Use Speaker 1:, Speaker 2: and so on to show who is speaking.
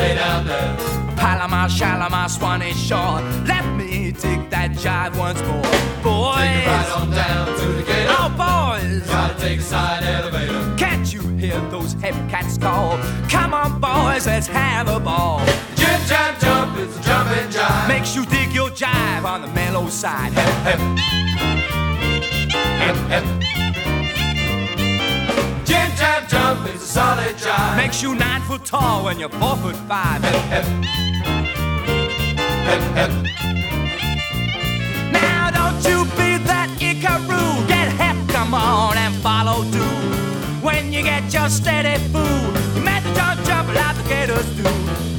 Speaker 1: stay down there.
Speaker 2: Palomar, Shalimar, Swanee Shore. Let me dig that jive once more. Boys,
Speaker 1: Take a ride on down to the gate.
Speaker 2: oh boys,
Speaker 1: Gotta take a side elevator.
Speaker 2: can't you hear those heavy cats call? Come on boys, let's have a ball.
Speaker 1: Jim jam jump, it's a jumping jive.
Speaker 2: Makes you dig your jive on the mellow side.
Speaker 1: Hep, hep, hep. Jim jam jump, it's a solid jive.
Speaker 2: Makes you 9 foot tall when you're 4'5".
Speaker 1: Hep, hep, hep.
Speaker 2: Now don't you be that Icaroo. Get hep, come on and follow through. When you get your steady food, you make the jump like the gators do.